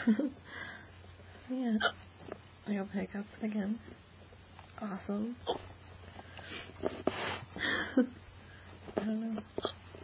Yeah. I'll pick up again. Awesome. I don't know.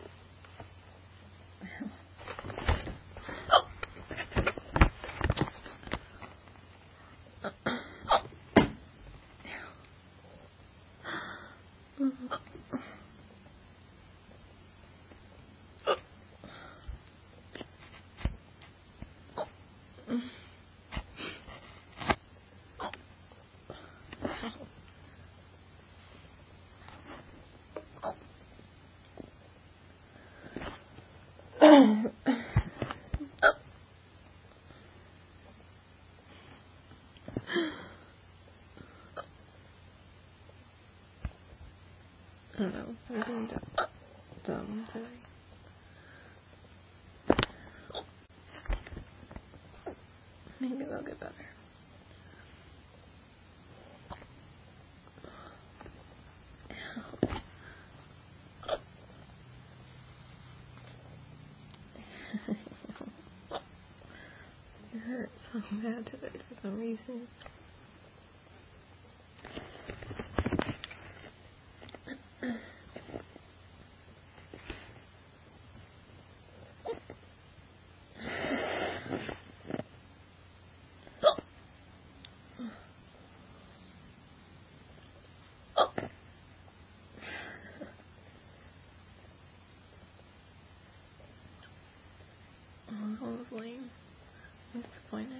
I don't know. I'm being dumb today. Maybe they'll get better. It hurt so bad today for some reason. Oh, that was lame. I'm disappointed.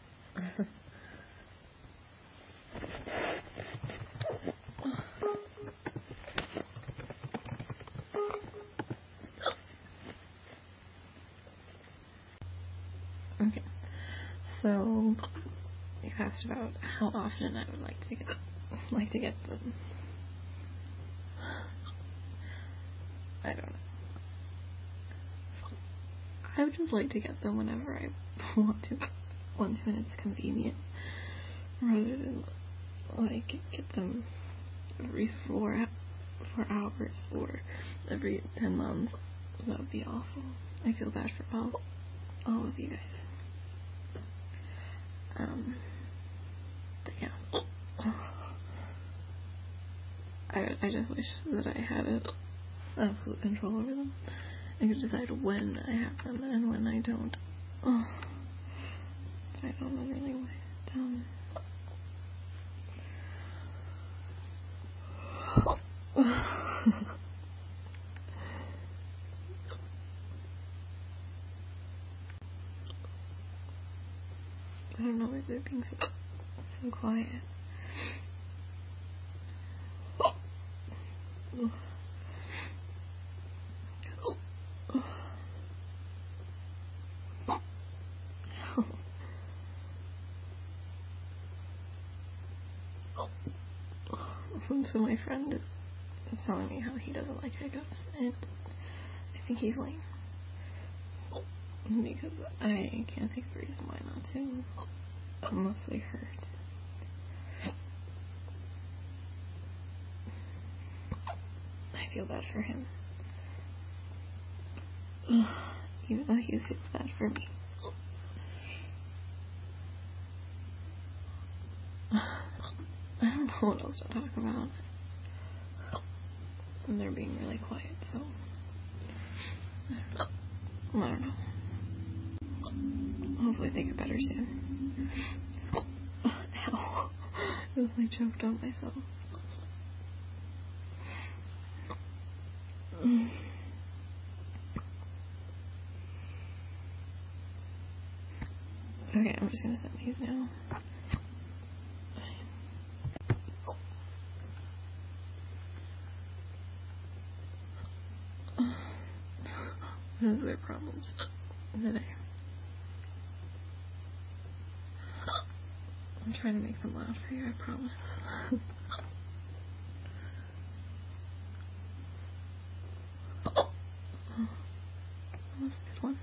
Okay, so you asked about how often I would like to get them. I don't know. I would just like to get them whenever I want to and it's convenient, rather than like get them every 4 hours or every 10 months. That would be awful. I feel bad for all of you guys. But yeah. I just wish that I had absolute control over them. I could decide when I have them and when I don't. Oh. So I don't know really why. I don't know why they're being so quiet. So my friend is telling me how he doesn't like hiccups, and I think he's lame. Because I can't think of a reason why not to, unless they hurt. I feel bad for him, even though he feels bad for me. I don't know what else to talk about. And they're being really quiet, so I don't know. Hopefully they get better soon. Ow. I was like choked on myself. Okay, I'm just gonna set these now. What is their problems today? I'm trying to make them laugh for you, I promise. That was a good one.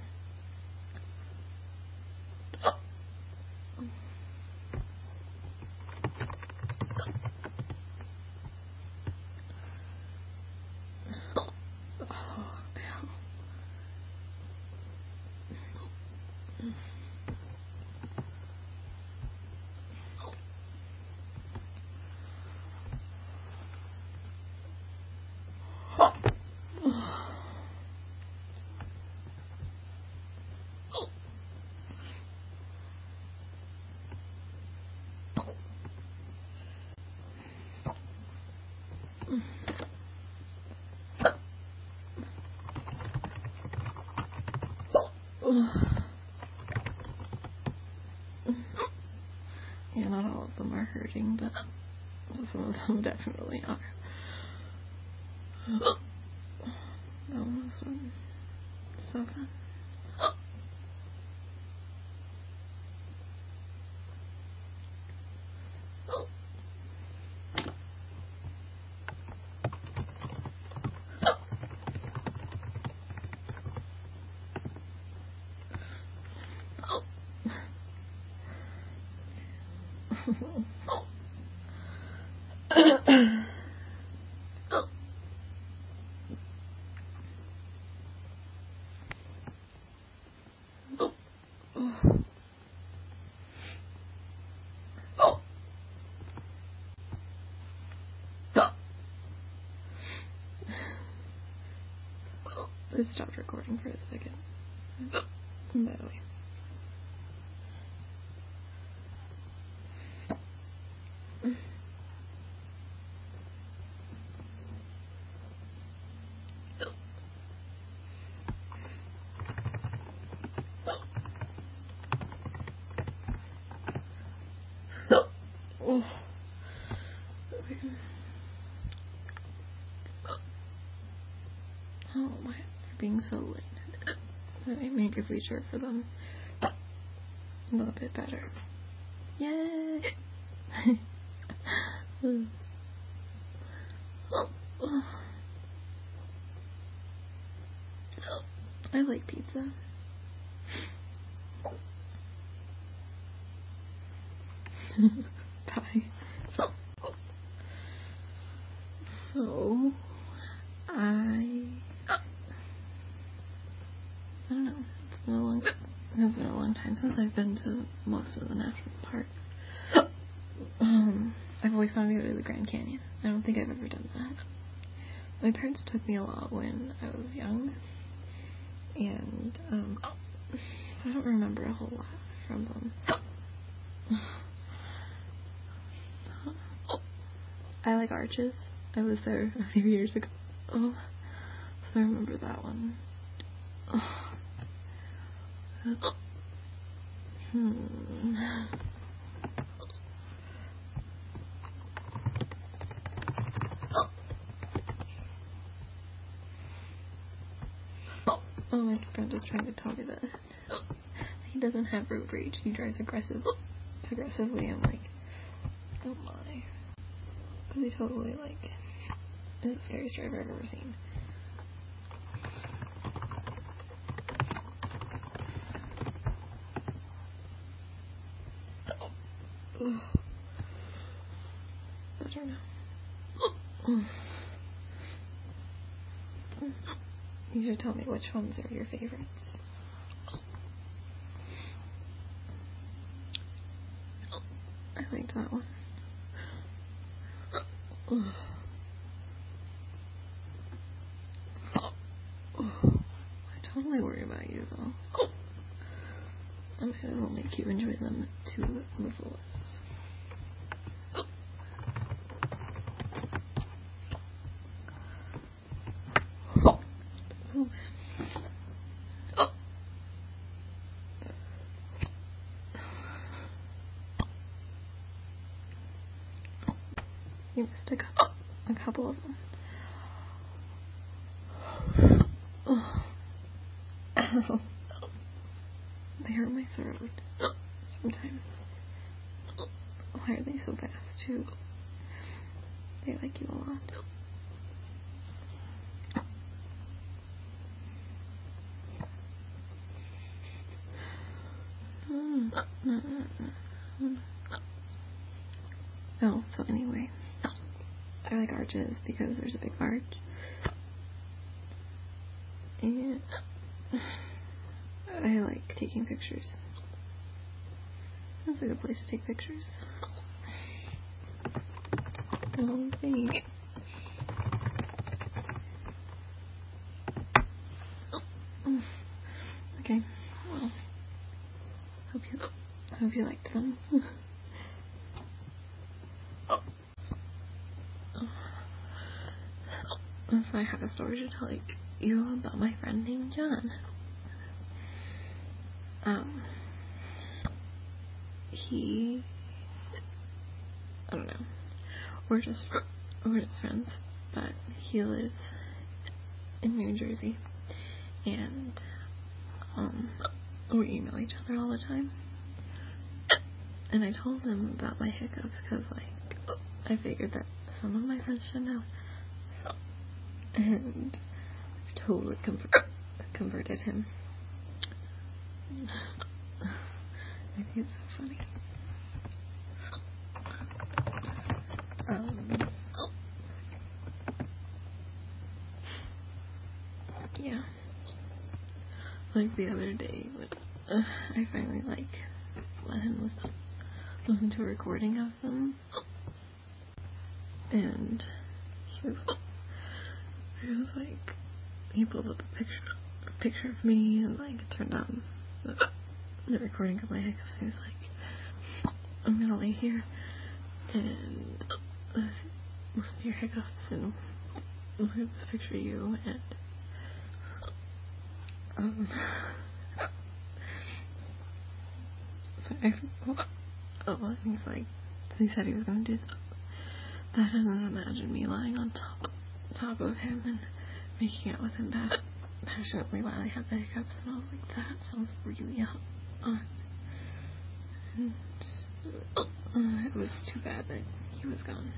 Yeah, not all of them are hurting, but some of them definitely are. That one was fun. So fun. It stopped recording for a second. By the way. Oh my, they're being so late. I make a feature for them a little bit better. Yay! I like pizza. Bye. So, I don't know. It's been a long time since I've been to most of the national parks. I've always wanted to go to the Grand Canyon. I don't think I've ever done that. My parents took me a lot when I was young, and so I don't remember a whole lot from them. I like Arches. I was there a few years ago. So I remember that one. Oh, my friend is trying to tell me that he doesn't have road rage. He drives aggressively. I'm like, don't lie. Because he totally, is the scariest driver I've ever seen. Better now. You should tell me which ones are your favorites. I liked that one. I totally worry about you, though. I'm sure it'll make you enjoy them to the fullest. You missed a couple of them. Ow. They hurt my throat sometimes. Why are they so fast, too? They like you a lot. Oh, so anyway, I like Arches because there's a big arch, and I like taking pictures. That's a good place to take pictures. Oh, thanks. Okay, well, hope you liked them. So I have a story to tell you about my friend named John. I don't know, we're just friends, but he lives in New Jersey, and we email each other all the time. And I told him about my hiccups because, like, I figured that some of my friends should know, and I totally converted him. I think it's so funny. Yeah. Like the other day, when I finally, like, let him listen to a recording of them, and he was like, he pulled up a picture of me, and, like, turned on the recording of my hiccups, and he was like, I'm gonna lay here and listen to your hiccups and look at this picture of you, and he's like, he said he was gonna do that, and then imagine me lying on top of him and making out with him passionately while I had the hiccups, and I was like, that sounds really hot. And it was too bad that he was gone.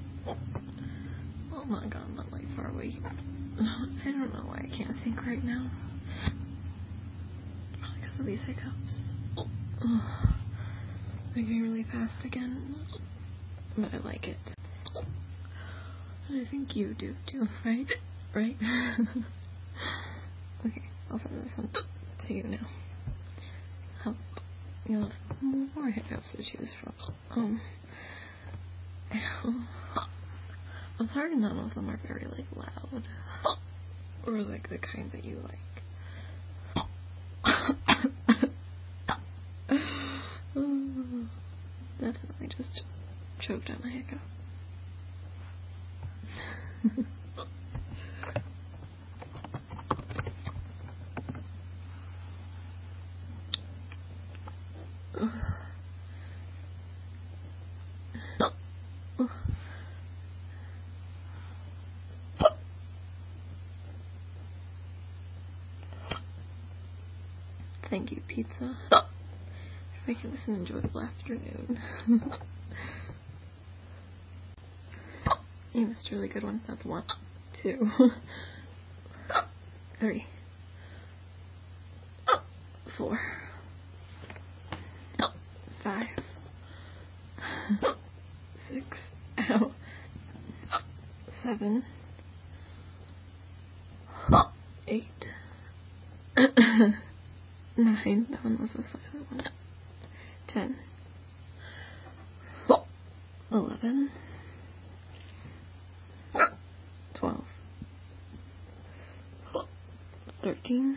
Well, not gone, but, like, far away. I don't know why I can't think right now. Probably because of these hiccups. Thinking really fast again, but I like it. And I think you do too, right? Right? Okay, I'll send this one to you now. You'll have more hiccups to choose from. I'm sorry none of them are very, like, loud, or, like, the kind that you like. Definitely just choked on a hiccup. Thank you, pizza, for making this an enjoyable afternoon. You missed a really good one. That's 1, 2, 3, 4, 5, 6, 7, 8, 9, that one was a silent one, 10, 11, 12, 13,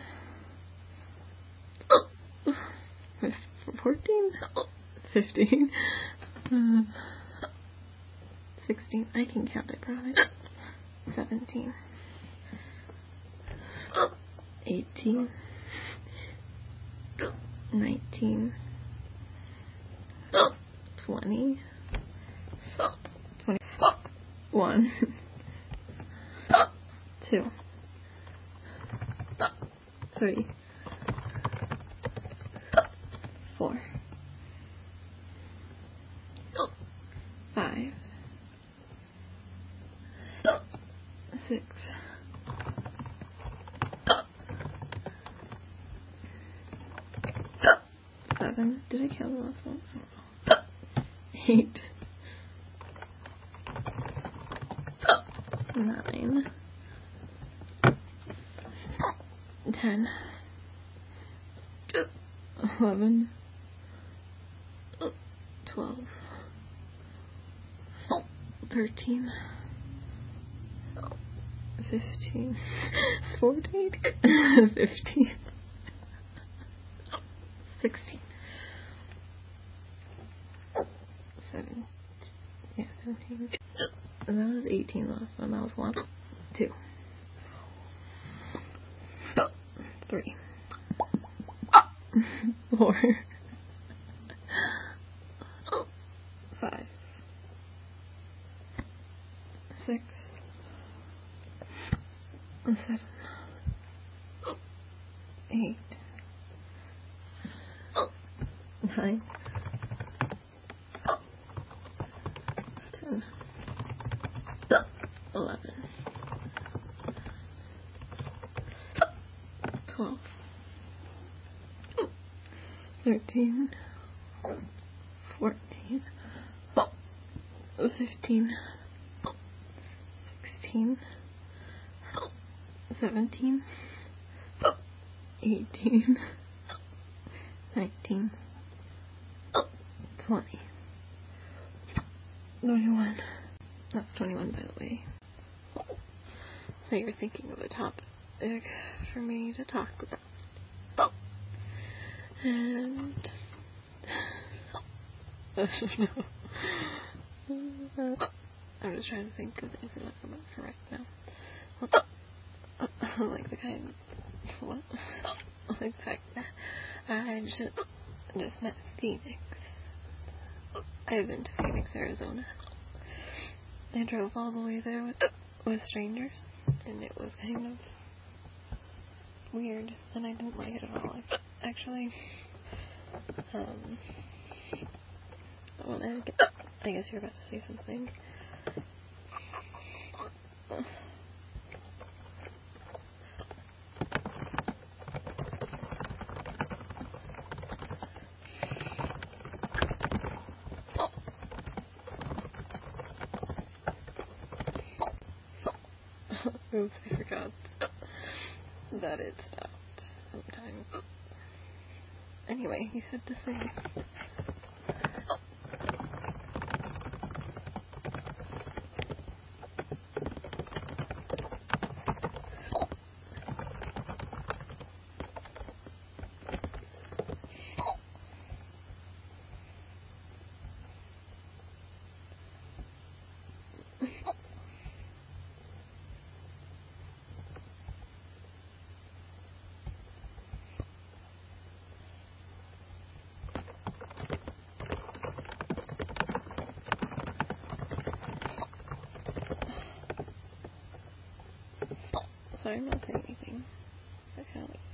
14, 15, 16, I can count, I promise, 17, 18, 19, 20, 21, 2, 3, 4, 5, 6, 7. Did I count the last one? 8, 9, 10, 11, 12, 13, 15, 14, 15, 16, 17, and that was 18 last one. That was 1, 2, 3, 4, 5, 6, 7, 8, 9, 10, 11, 12, 13, 14, 15, 16, 17, 18, 19, 20, 21. That's 21, by the way. So you're thinking of a topic for me to talk about. And I don't know. I'm just trying to think of things that I'm about for right now. Like the kind. What? Like the fact that I just met Phoenix. I've been to Phoenix, Arizona. I drove all the way there with strangers, and it was kind of weird, and I didn't like it at all. Actually, I guess you're about to say something. Oops, I forgot that it stopped sometime. Anyway, he said to say. Sorry, I'm not saying anything. I kind of like.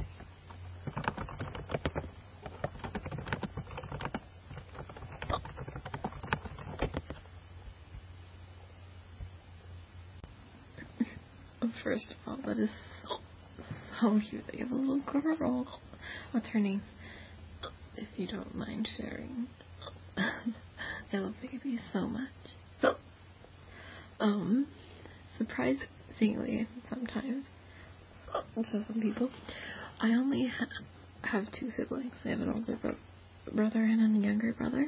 First of all, that is so cute that you have a little girl. What's her name? If you don't mind sharing. I love babies so much. Surprisingly, sometimes, to some people, I only have 2 siblings. I have an older brother and a younger brother.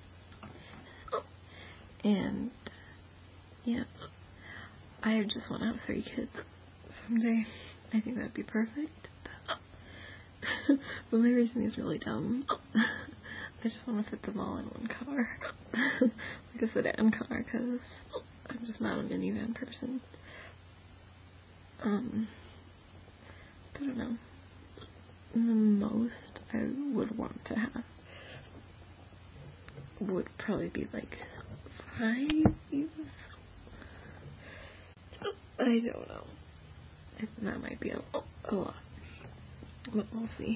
And, yeah, I just want to have 3 kids someday. I think that'd be perfect. But my reasoning is really dumb. I just want to fit them all in one car. Like a sedan car, because I'm just not a minivan person. I don't know. The most I would want to have would probably be like 5. I don't know. That might be a lot. But we'll see.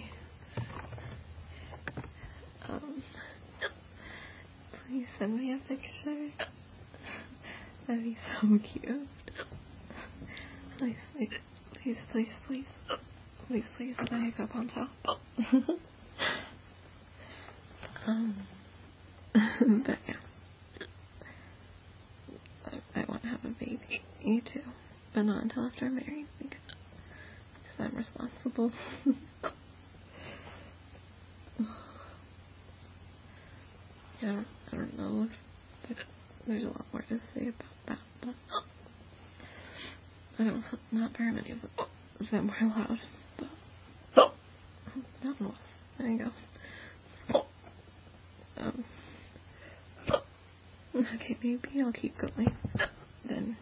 Please send me a picture. That'd be so cute. Please, please, please, please, please. Please, please, with a hiccup on top. But yeah. I want to have a baby. You too. But not until after I'm married, because I'm responsible. Yeah, I don't know if there's a lot more to say about that, but I don't know, not very many of them were allowed, but that one was. There you go. Okay, maybe I'll keep going, then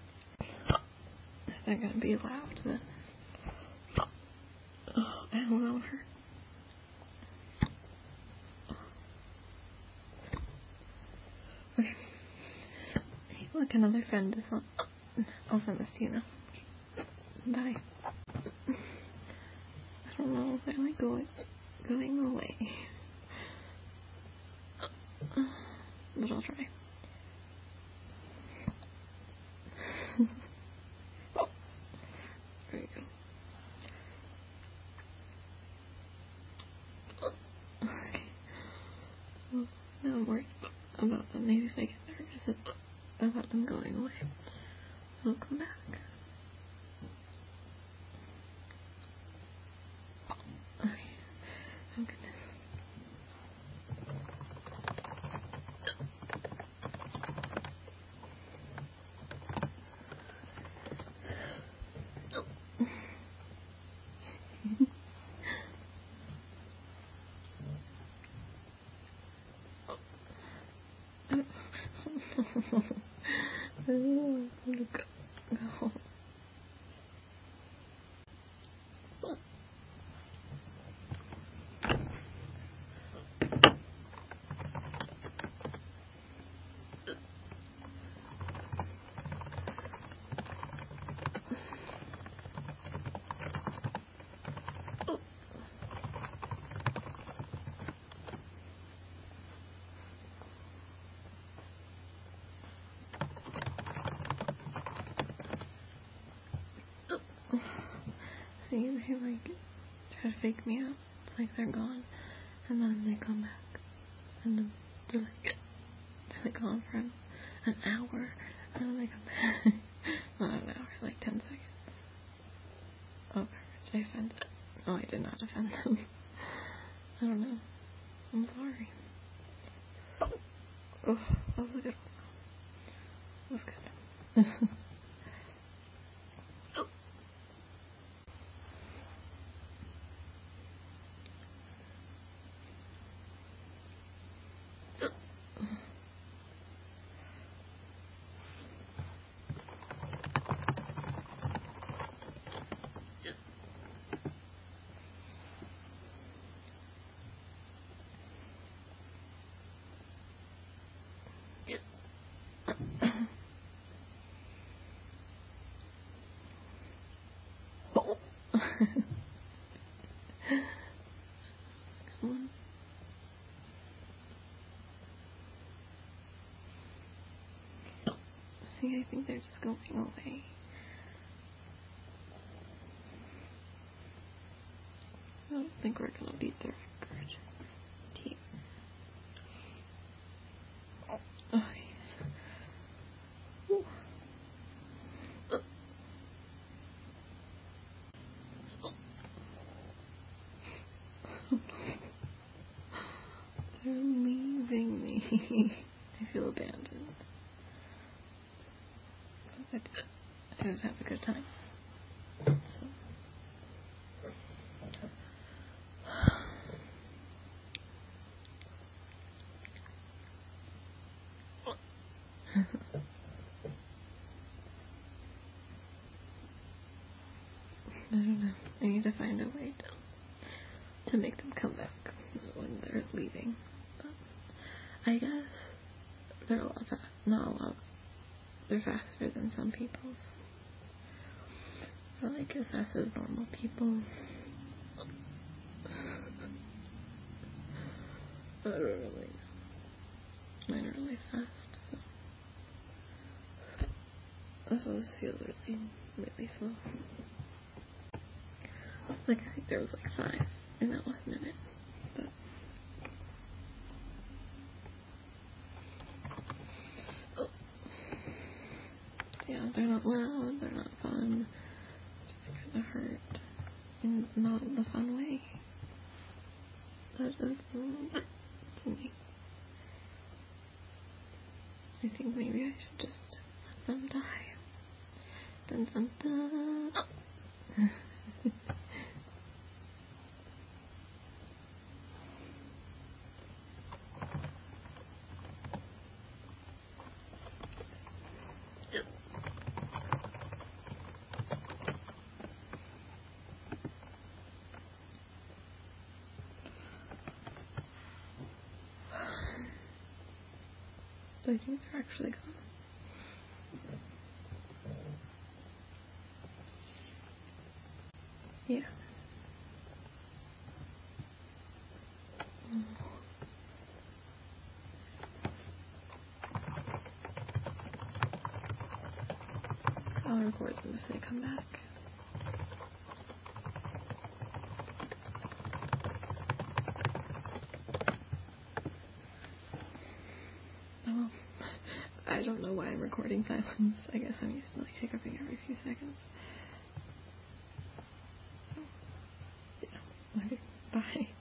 if they're gonna be loud, then I don't know her. like another friend is on. I'll send this to you now. Bye. I don't know, they're like going away. But I'll try. There you go. Okay. Well, now I'm worried about them. Maybe if I get nervous about them going away, they'll come back. Okay. Oh goodness. Go. See, they like try to fake me out. It's like they're gone, and then they come back, and then they're like gone for an hour, and then they come back. Not an hour, like 10 seconds. Oh, did I offend them? Oh, I did not offend them. I don't know. I'm sorry. Oh, that was a good one. That was good. Come on. See, I think they're just going away. I don't think we're gonna beat their record team. Okay. Ooh. They're leaving me. I feel abandoned. I did have a good time. So. I don't know. I need to find a way to make them come back when they're leaving. I guess they're not a lot. They're faster than some people. Or like as fast as normal people. I don't really know. Mine are really fast. So this feels really slow. Like I think there was like 5 in that last minute. But yeah, they're not loud, they're not fun. Just kinda hurt. In not in the fun way. That is to me. I think maybe I should just let them die. Dun dun dun. I think they're actually gone. gonna record them if they come back. Oh well. I don't know why I'm recording silence. I guess I'm used to like hiccuping every few seconds. Yeah. Okay. Bye.